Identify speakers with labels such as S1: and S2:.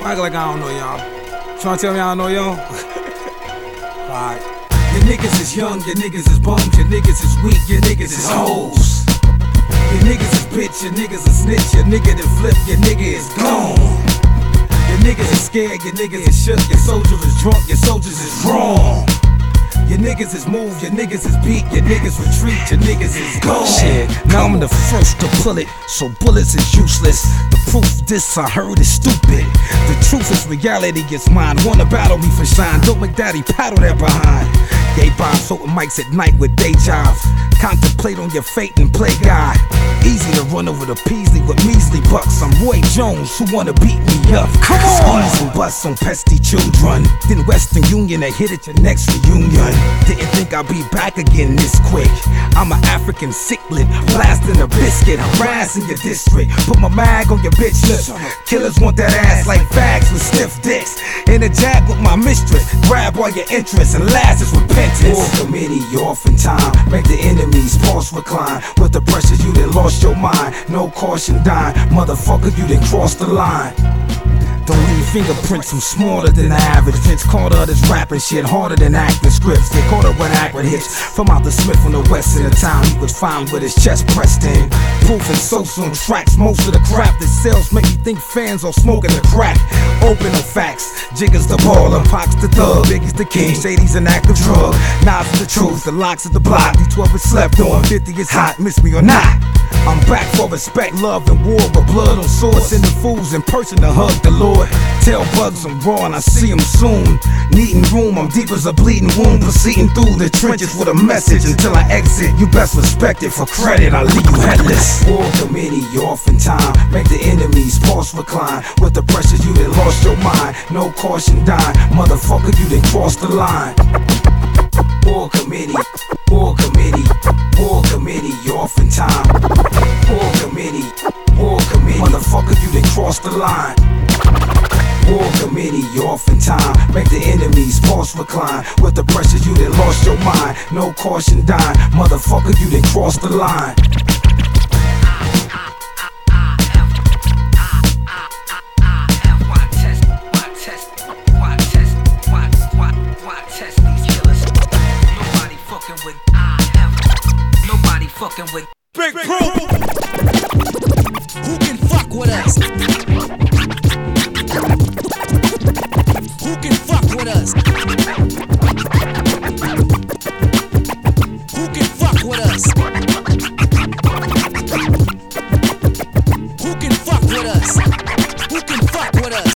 S1: Act like I don't know y'all. Tryna tell me I don't know y'all? Alright.
S2: Your niggas is young, your niggas is bums, your niggas is weak, your niggas is hoes. Your niggas is bitch, your niggas is snitch, your nigga that flip, your nigga is gone. Your niggas is scared, your niggas is shook, your soldier is drunk, your soldiers is wrong. Your niggas is moved, your niggas is beat, your niggas retreat, your niggas is gone.
S3: Shit, now I'm the first to pull it, so bullets is useless. The proof this I heard is stupid. The truth is reality is mine. Wanna battle me for shine, don't make daddy paddle that behind. Gay bombs, open mics at night with day jobs. Contemplate on your fate and play God. Easy to run over the Peasley with measly bucks. I'm Roy Jones, who wanna beat me up. Come on! Squeeze and bust on pesty children. Then Western Union, they hit at your next reunion. Didn't think I'd be back again this quick. I'm an African cichlid, blasting a biscuit, harassing your district. Put my mag on your bitch lips. Killers want that ass like fags with stiff dicks. In a jag with my mistress, grab all your interests and last is repentance.
S2: War committee, you off in time. Make the enemies pulse recline. With the pressure, you done lost your mind. No caution dying, motherfucker, you done crossed the line.
S3: Don't leave fingerprints, I'm smarter than the average. Vince Carter, this rapping shit harder than acting scripts. Get caught up with accurate hits from out the Smith on the west of the town. He was fine with his chest pressed in. Proof and soaps on tracks. Most of the crap that sells make me think fans are smoking the crack. Open the facts. Jiggers the baller, Pox the thug, Biggie's the king, Shady's an active drug. Nas is the truth, the locks is the block. D12 is slept on, 50 is hot, miss me or not. I'm back for respect, love, and war, with blood on swords. Sending fools in person to hug the Lord. Tell bugs I'm raw and I see him soon. Needing room, I'm deep as a bleeding wound. Proceeding through the trenches with a message until I exit. You best respect it, for credit I leave you headless.
S2: War committee, you off in time. Make the enemies pulse recline. With the pressure, you done lost your mind. No caution dying, motherfucker, you done crossed the line. War committee, war committee, war committee, you off in time. War committee, motherfucker, you done crossed the line. War committee, you off in time. Make the enemies pulse recline. With the pressure, you done lost your mind. No caution dying, motherfucker, you done crossed the line.
S4: Fucking with
S1: Big Pro.
S4: Who can fuck with us? Who can fuck with us? Who can fuck with us? Who can fuck with us? Who can fuck with us?